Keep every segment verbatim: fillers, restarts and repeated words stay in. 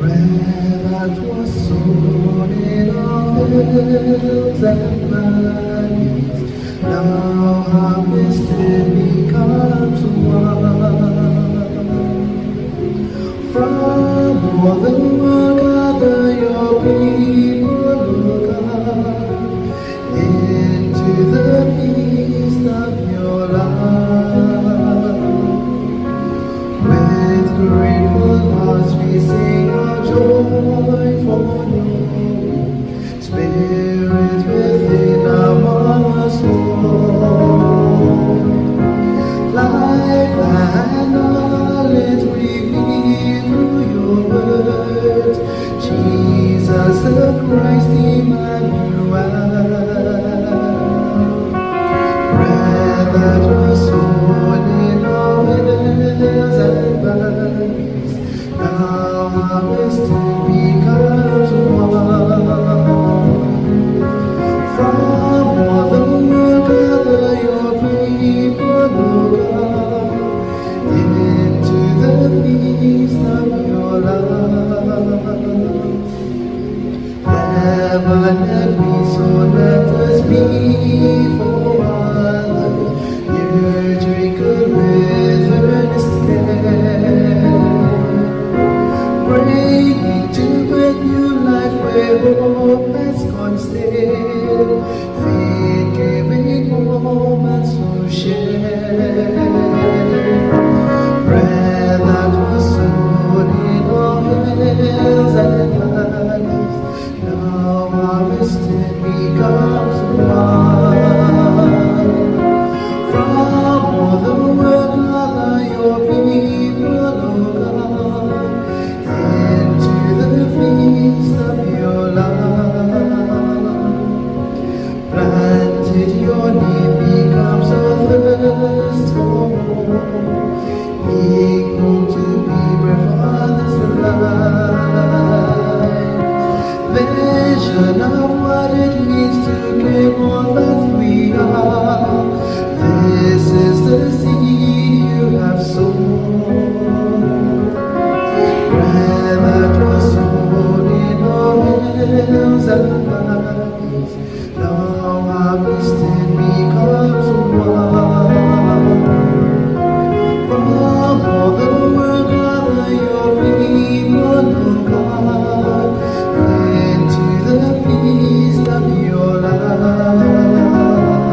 Bread was sown in all hills and valleys, now harvested becomes one. From all the world gather your people, God, into the feast of your love. With grateful hearts we sing our joyful knowing, Spirit within our soul. Life and knowledge revealed through your words, Jesus the Christ Emmanuel. Bread that was sown in all hills and valleys, now harvested becomes one. From all the world gather your people, O God, into the feast of your love. Heaven and peace, so let us be for one. You drink good with earnest care, bringing to birth new life where hope has gone stale, faith giving moments to share. Bread that was sown in all hills and valleys, now harvested becomes one. From all the world gather your people, O God, into the feast of your love. Planted your name becomes a thirst for more, equal to be where fathers alive. Vision of what it means to gain all that we are. This is the seed you have sown. Bread that was sown in all hills and valleys, now harvested becomes one. From all the world gather your people, O God, into the feast of your love.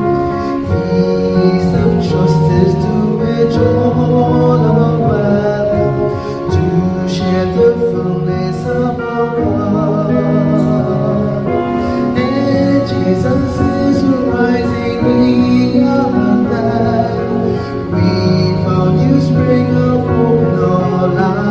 Feast of justice to which all are welcome, to share the fullness of our God. And Jesus is rising, we are alive. We found you, spring of hope in our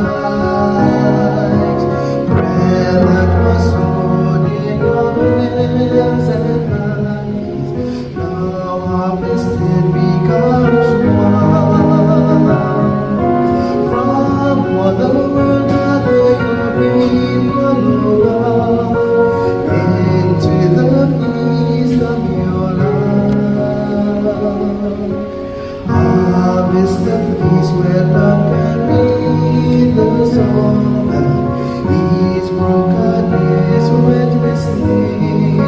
lives. Bread that was sown in all hills and valleys, now harvested becomes one. From all the world gather your people, O God, into the feast of your love. Harvest of peace where love can read the song that His brokenness witnessing,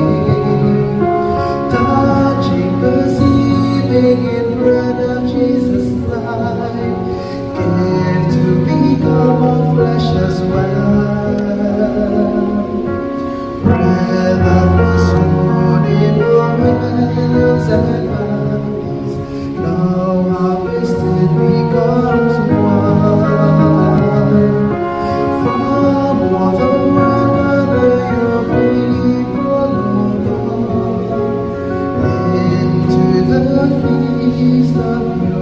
touching, perceiving in bread of Jesus' life, give to become all flesh as well. Bread that was sown in all hills and valleys, now harvested becomes one. From all the world gather your people, O God, into the feast of your